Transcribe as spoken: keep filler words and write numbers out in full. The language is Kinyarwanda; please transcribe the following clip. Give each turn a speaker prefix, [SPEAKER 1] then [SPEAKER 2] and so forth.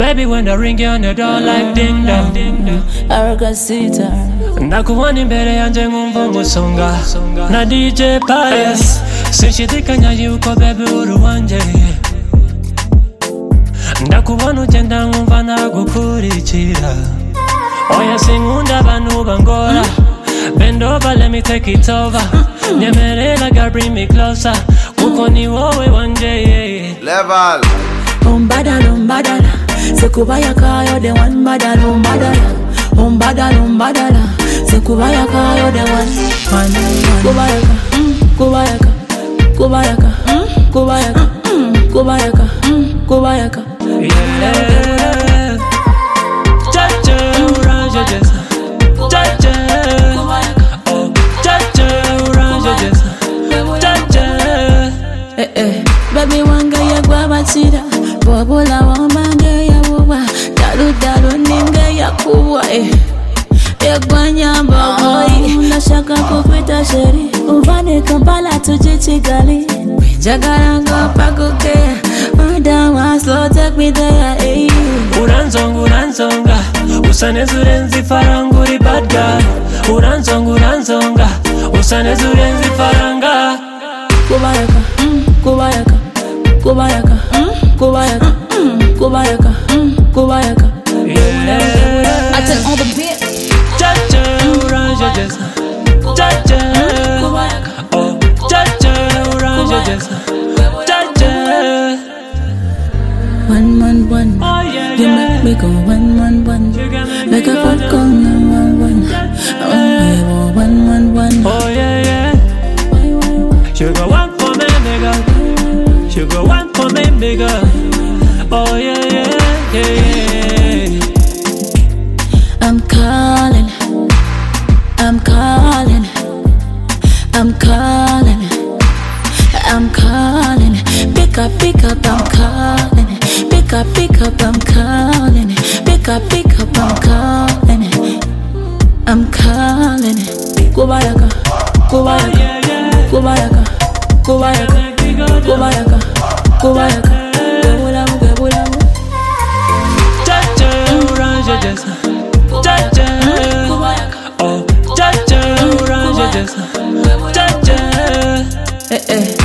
[SPEAKER 1] baby when I ring you on the door like ding dong.
[SPEAKER 2] Arrogant sitter.
[SPEAKER 1] Ndakuwani mbere yanje nkumva umusonga na D J Pius. Sinshidikanya yuko baby uri wanje. Ndakubona ugenda nkumva nagukurikira. Oya sinkunda abantu bangora. Bend over, let me take it over. Nyemerera girl, bring me closer. Kuko ni wowe wanje.
[SPEAKER 3] Level.
[SPEAKER 2] Umbadala, umbadala. Sekubaya kayo the one badala, umbadala. Umbadala, umbadala. Sekubaya kayo the one. Kubayaka, kubayaka, kubayaka, kubayaka, kubayaka, kubayaka.
[SPEAKER 1] Yeah. Chacha, uranje jesa. Chacha. Oh, chacha, uranje jesa. Chacha.
[SPEAKER 2] Eh eh, baby wanga ya gwabachira. Bobola wamange ya wuwa. Dalu dalu ninge ya kuwa eh. Egwanya boy. Nashaka kukwita sheri. Uvane Kampala tuje Kigali. Jagaranga pakuke. Madama slow take me there eh.
[SPEAKER 1] Uranzonga uranzonga. Usaneza urenze ifaranga uri bad girl. Uranzonga uranzonga. Usaneza urenze ifaranga.
[SPEAKER 2] Kubayaka, kubayaka, kubayaka, kubayaka, kubayaka, kubayaka.
[SPEAKER 1] Yeah.
[SPEAKER 2] I take all the beat.
[SPEAKER 1] Chacha, uranje jesa. Chacha. Oh, chacha, uranje jesa. Chacha.
[SPEAKER 2] One, one, one.
[SPEAKER 1] Oh yeah,
[SPEAKER 2] You
[SPEAKER 1] yeah.
[SPEAKER 2] make me go one, one, one.
[SPEAKER 1] You got me
[SPEAKER 2] Make a
[SPEAKER 1] go
[SPEAKER 2] foot go one, one, one. Oh, one, one, one.
[SPEAKER 1] Oh yeah, yeah.
[SPEAKER 2] Why, why, why?
[SPEAKER 1] Sugar one for me, nigga. Sugar one for me, nigga. Oh yeah, yeah, yeah, yeah.
[SPEAKER 2] I'm calling, I'm calling, I'm calling, I'm calling. Pick up, pick up, I'm calling. Pick up, pick up, I'm calling. Pick up, pick up, I'm calling. I'm calling. Kubayaka, kubayaka, kubayaka, kubayaka, kubayaka, kubayaka. Gebulamu, gebulamu.
[SPEAKER 1] Chacha, uranje jesa. Chacha. Oh, chacha, uranje jesa. Chacha.
[SPEAKER 2] Eh eh.